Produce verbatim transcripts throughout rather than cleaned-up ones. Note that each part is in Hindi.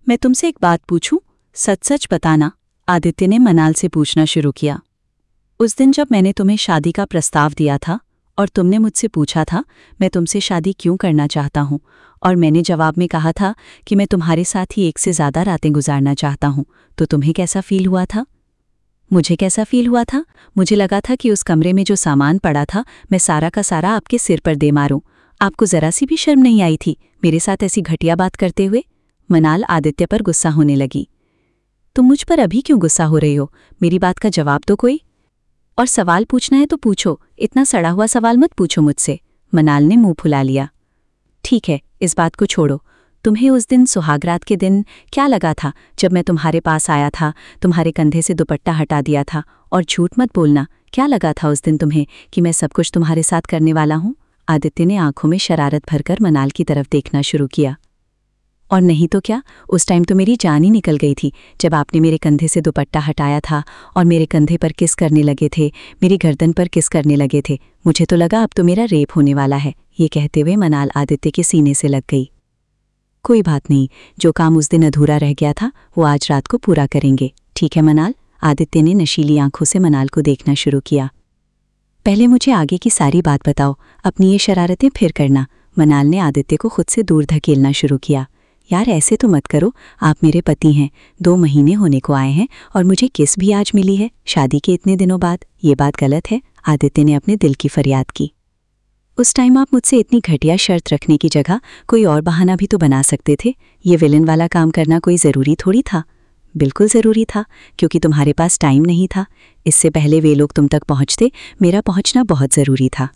मैं तुमसे एक बात पूछूं? सच सच बताना, आदित्य ने मनाल से पूछना शुरू किया। उस दिन जब मैंने तुम्हें शादी का प्रस्ताव दिया था और तुमने मुझसे पूछा था मैं तुमसे शादी क्यों करना चाहता हूँ, और मैंने जवाब में कहा था कि मैं तुम्हारे साथ ही एक से ज़्यादा रातें गुजारना चाहता हूँ, तो तुम्हें कैसा फील हुआ था? मुझे कैसा फील हुआ था? मुझे लगा था कि उस कमरे में जो सामान पड़ा था मैं सारा का सारा आपके सिर पर दे मारूं। आपको ज़रा सी भी शर्म नहीं आई थी मेरे साथ ऐसी घटिया बात करते हुए? मनाल आदित्य पर गुस्सा होने लगी। तुम मुझ पर अभी क्यों गुस्सा हो रही हो? मेरी बात का जवाब दो कोई। और सवाल पूछना है तो पूछो, इतना सड़ा हुआ सवाल मत पूछो मुझसे। मनाल ने मुंह फुला लिया। ठीक है, इस बात को छोड़ो। तुम्हें उस दिन सुहागरात के दिन क्या लगा था जब मैं तुम्हारे पास आया था, तुम्हारे कंधे से दुपट्टा हटा दिया था? और झूठ मत बोलना, क्या लगा था उस दिन तुम्हें कि मैं सब कुछ तुम्हारे साथ करने वाला हूँ? आदित्य ने आंखों में शरारत भरकर मनाल की तरफ देखना शुरू किया। और नहीं तो क्या, उस टाइम तो मेरी जान ही निकल गई थी जब आपने मेरे कंधे से दुपट्टा हटाया था और मेरे कंधे पर किस करने लगे थे, मेरी गर्दन पर किस करने लगे थे। मुझे तो लगा अब तो मेरा रेप होने वाला है। ये कहते हुए मनाल आदित्य के सीने से लग गई। कोई बात नहीं, जो काम उस दिन अधूरा रह गया था वो आज रात को पूरा करेंगे, ठीक है मनाल? आदित्य ने नशीली आंखों से मनाल को देखना शुरू किया। पहले मुझे आगे की सारी बात बताओ, अपनी ये शरारतें फिर करना। मनाल ने आदित्य को खुद से दूर धकेलना शुरू किया। यार ऐसे तो मत करो, आप मेरे पति हैं, दो महीने होने को आए हैं और मुझे किस भी आज मिली है शादी के इतने दिनों बाद। ये बात गलत है। आदित्य ने अपने दिल की फरियाद की। उस टाइम आप मुझसे इतनी घटिया शर्त रखने की जगह कोई और बहाना भी तो बना सकते थे। ये विलन वाला काम करना कोई ज़रूरी थोड़ी था। बिल्कुल ज़रूरी था, क्योंकि तुम्हारे पास टाइम नहीं था। इससे पहले वे लोग तुम तक पहुँचते मेरा पहुँचना बहुत ज़रूरी था।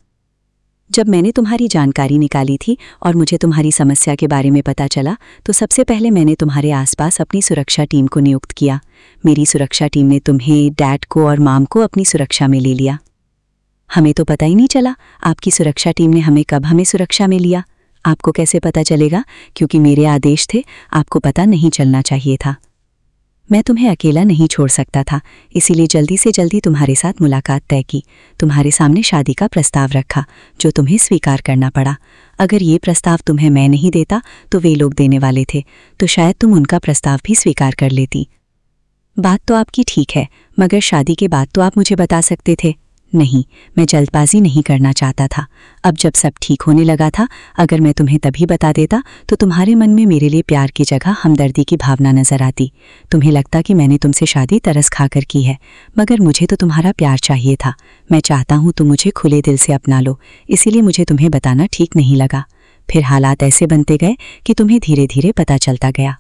जब मैंने तुम्हारी जानकारी निकाली थी और मुझे तुम्हारी समस्या के बारे में पता चला तो सबसे पहले मैंने तुम्हारे आसपास अपनी सुरक्षा टीम को नियुक्त किया। मेरी सुरक्षा टीम ने तुम्हें, डैड को और माम को अपनी सुरक्षा में ले लिया। हमें तो पता ही नहीं चला आपकी सुरक्षा टीम ने हमें कब हमें सुरक्षा में लिया। आपको कैसे पता चलेगा? क्योंकि मेरे आदेश थे, आपको पता नहीं चलना चाहिए था। मैं तुम्हें अकेला नहीं छोड़ सकता था, इसीलिए जल्दी से जल्दी तुम्हारे साथ मुलाकात तय की, तुम्हारे सामने शादी का प्रस्ताव रखा जो तुम्हें स्वीकार करना पड़ा। अगर ये प्रस्ताव तुम्हें मैं नहीं देता तो वे लोग देने वाले थे, तो शायद तुम उनका प्रस्ताव भी स्वीकार कर लेती। बात तो आपकी ठीक है, मगर शादी के बाद तो आप मुझे बता सकते थे। नहीं, मैं जल्दबाजी नहीं करना चाहता था। अब जब सब ठीक होने लगा था, अगर मैं तुम्हें तभी बता देता तो तुम्हारे मन में मेरे लिए प्यार की जगह हमदर्दी की भावना नजर आती। तुम्हें लगता कि मैंने तुमसे शादी तरस खाकर की है, मगर मुझे तो तुम्हारा प्यार चाहिए था। मैं चाहता हूँ तुम मुझे खुले दिल से अपना लो, इसीलिए मुझे तुम्हें बताना ठीक नहीं लगा। फिर हालात ऐसे बनते गए कि तुम्हें धीरे धीरे पता चलता गया।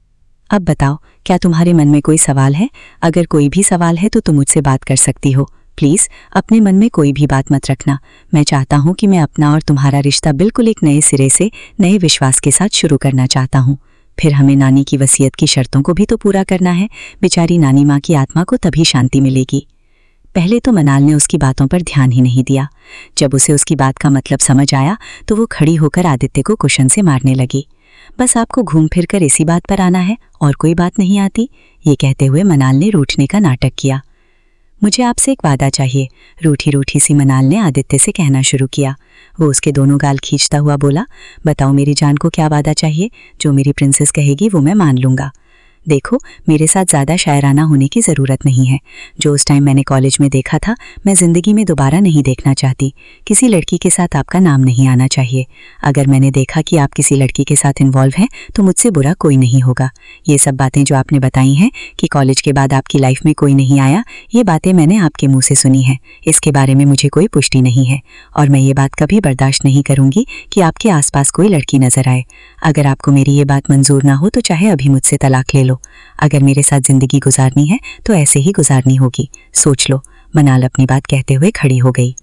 अब बताओ, क्या तुम्हारे मन में कोई सवाल है? अगर कोई भी सवाल है तो तुम मुझसे बात कर सकती हो। प्लीज़ अपने मन में कोई भी बात मत रखना। मैं चाहता हूँ कि मैं अपना और तुम्हारा रिश्ता बिल्कुल एक नए सिरे से, नए विश्वास के साथ शुरू करना चाहता हूँ। फिर हमें नानी की वसीयत की शर्तों को भी तो पूरा करना है। बेचारी नानी माँ की आत्मा को तभी शांति मिलेगी। पहले तो मनाल ने उसकी बातों पर ध्यान ही नहीं दिया। जब उसे उसकी बात का मतलब समझ आया तो वो खड़ी होकर आदित्य को कुशन से मारने लगी। बस आपको घूम फिर कर इसी बात पर आना है और कोई बात नहीं आती। ये कहते हुए मनाल ने रूठने का नाटक किया। मुझे आपसे एक वादा चाहिए, रूठी रूठी सी मनाल ने आदित्य से कहना शुरू किया। वो उसके दोनों गाल खींचता हुआ बोला, बताओ मेरी जान को क्या वादा चाहिए? जो मेरी प्रिंसेस कहेगी वो मैं मान लूँगा। देखो, मेरे साथ ज़्यादा शायराना होने की ज़रूरत नहीं है। जो उस टाइम मैंने कॉलेज में देखा था मैं ज़िंदगी में दोबारा नहीं देखना चाहती। किसी लड़की के साथ आपका नाम नहीं आना चाहिए। अगर मैंने देखा कि आप किसी लड़की के साथ इन्वॉल्व हैं तो मुझसे बुरा कोई नहीं होगा। ये सब बातें जो आपने बताई हैं कि कॉलेज के बाद आपकी लाइफ में कोई नहीं आया, ये बातें मैंने आपके मुँह से सुनी हैं। इसके बारे में मुझे कोई पुष्टि नहीं है और मैं ये बात कभी बर्दाश्त नहीं करूँगी कि आपके आसपास कोई लड़की नज़र आए। अगर आपको मेरी ये बात मंजूर ना हो तो चाहे अभी मुझसे तलाक ले लो। अगर मेरे साथ जिंदगी गुजारनी है तो ऐसे ही गुजारनी होगी, सोच लो। मनाल अपनी बात कहते हुए खड़ी हो गई।